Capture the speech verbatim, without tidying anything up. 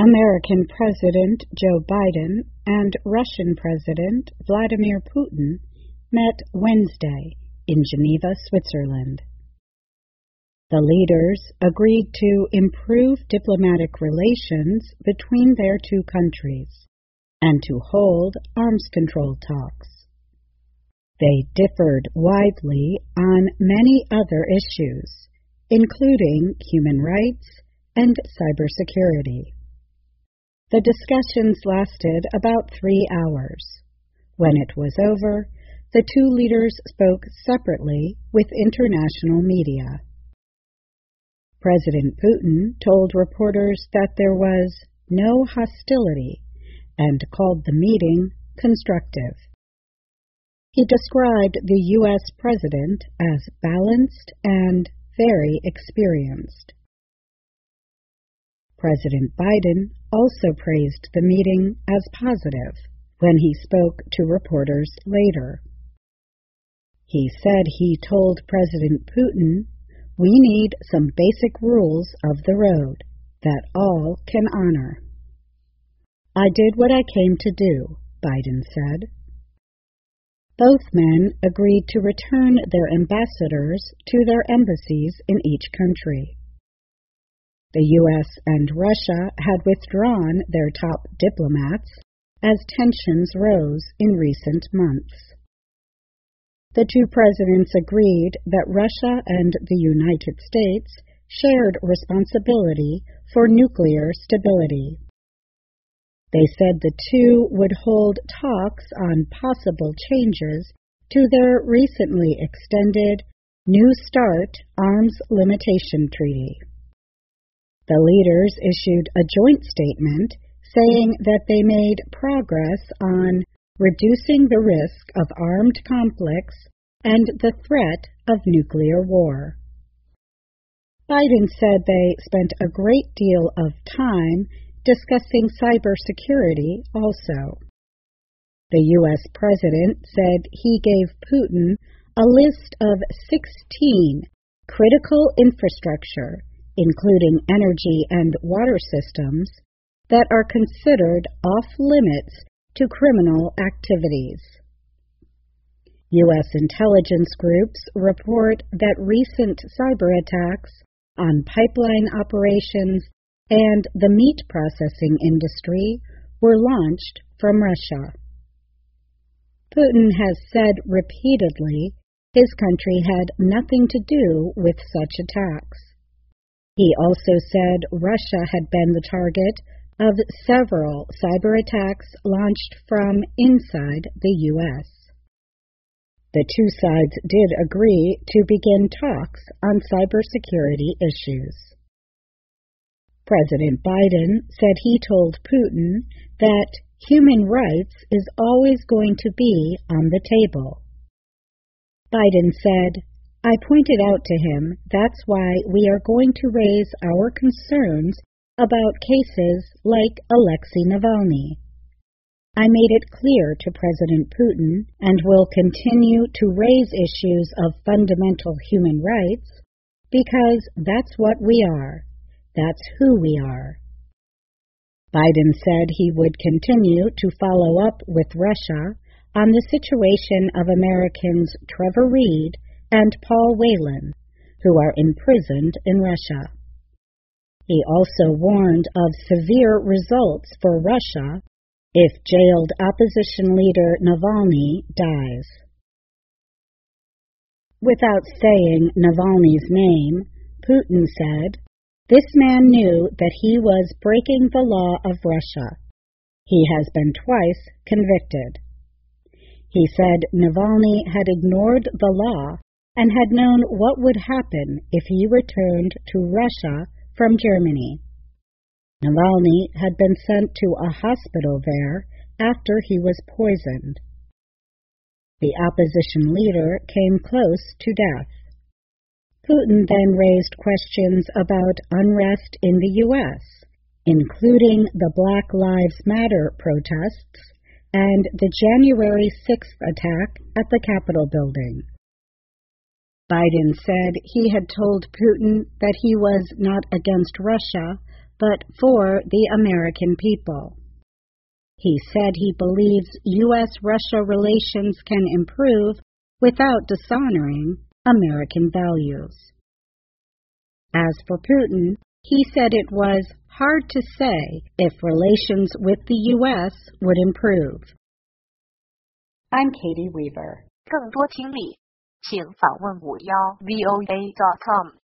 American President Joe Biden and Russian President Vladimir Putin met Wednesday in Geneva, Switzerland. The leaders agreed to improve diplomatic relations between their two countries and to hold arms control talks. They differed widely on many other issues, including human rights and cybersecurity. The discussions lasted about three hours. When it was over, the two leaders spoke separately with international media. President Putin told reporters that there was no hostility and called the meeting constructive. He described the U S president as balanced and very experienced. President Biden also praised the meeting as positive when he spoke to reporters later. He said he told President Putin, "We need some basic rules of the road that all can honor." "I did what I came to do," Biden said. Both men agreed to return their ambassadors to their embassies in each country. The U S and Russia had withdrawn their top diplomats as tensions rose in recent months. The two presidents agreed that Russia and the United States shared responsibility for nuclear stability. They said the two would hold talks on possible changes to their recently extended New START Arms Limitation Treaty. The leaders issued a joint statement saying that they made progress on reducing the risk of armed conflicts and the threat of nuclear war. Biden said they spent a great deal of time discussing cybersecurity also. The U S president said he gave Putin a list of sixteen critical infrastructure, including energy and water systems, that are considered off-limits to criminal activities. U S intelligence groups report that recent cyber attacks on pipeline operations and the meat processing industry were launched from Russia. Putin has said repeatedly his country had nothing to do with such attacks. He also said Russia had been the target of several cyber attacks launched from inside the U S. The two sides did agree to begin talks on cybersecurity issues. President Biden said he told Putin that human rights is always going to be on the table. Biden said, "I pointed out to him that's why we are going to raise our concerns about cases like Alexei Navalny. I made it clear to President Putin and will continue to raise issues of fundamental human rights because that's what we are. That's who we are." Biden said he would continue to follow up with Russia on the situation of Americans Trevor Reed and Paul Whelan, who are imprisoned in Russia. He also warned of severe results for Russia if jailed opposition leader Navalny dies. Without saying Navalny's name, Putin said, "This man knew that he was breaking the law of Russia. He has been twice convicted." He said Navalny had ignored the law and had known what would happen if he returned to Russia from Germany. Navalny had been sent to a hospital there after he was poisoned. The opposition leader came close to death. Putin then raised questions about unrest in the U S, including the Black Lives Matter protests and the January sixth attack at the Capitol building. Biden said he had told Putin that he was not against Russia, but for the American people. He said he believes U S Russia relations can improve without dishonoring American values. As for Putin, he said it was hard to say if relations with the U S would improve. I'm Katie Weaver. 更多听力，请访问五幺 V O A dot com。